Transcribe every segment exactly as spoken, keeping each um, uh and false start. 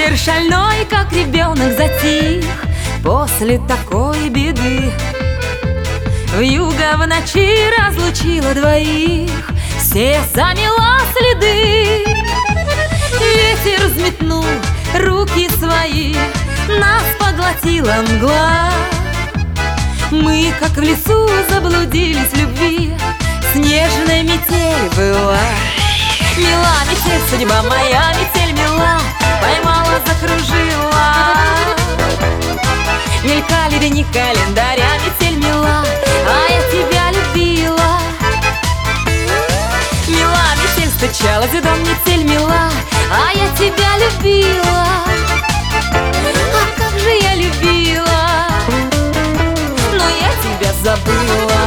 Ветер шальной, как ребенок, затих после такой беды. Вьюга в ночи разлучила двоих, все замела следы. Ветер взметнул руки свои, нас поглотила мгла. Мы, как в лесу, заблудились в любви, снежная метель была. Мила метель, судьба моя, метель мила, поймала, закружила. Мелькали дни календаря, метель мила, а я тебя любила. Мила метель, стучалась в дом, метель мила, а я тебя любила. А как же я любила, но я тебя забыла.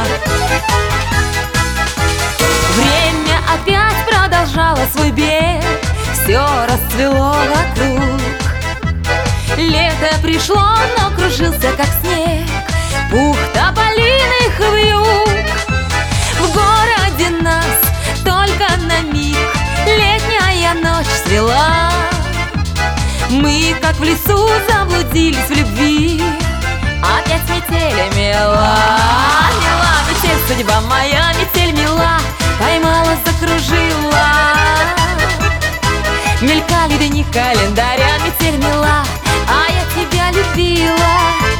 Время опять продолжало свой бег, все расцвело вокруг. Лето пришло, но кружился, как снег, пух тополиных вьюг. В городе нас только на миг летняя ночь свела. Мы, как в лесу, заблудились в любви, опять метели мела. Мела метель, судьба моя, метель мила, поймала, закружила. Мелькали дни календаря, метель мила, а я тебя любила.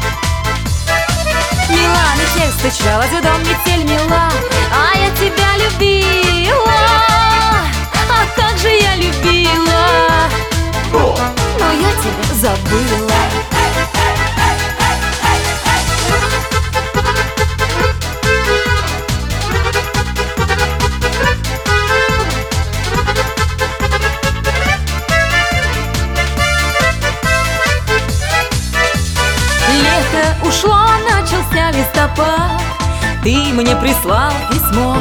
Мила метель, стучалась в дом, метель мила, а я тебя любила. А как же я любила, но я тебя забыла. Ушло, начался листопад, ты мне прислал письмо.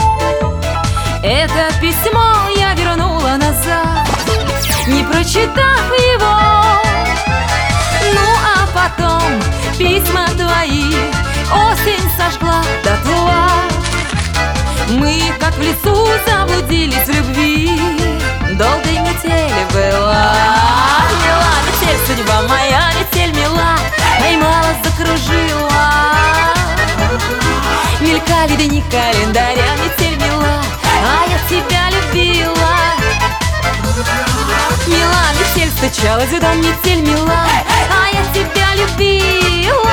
Это письмо я вернула назад, не прочитав его. Ну а потом письма твои осень сожгла дотла. Мы, как в лесу, заблудились в любви, долгой метели была. Мила метель, судьба моя, метель мила, поймала, закружила. Мелькали дни календаря, метель мила, а я тебя любила. Мила метель, стучалась в дом, метель мила, а я тебя любила.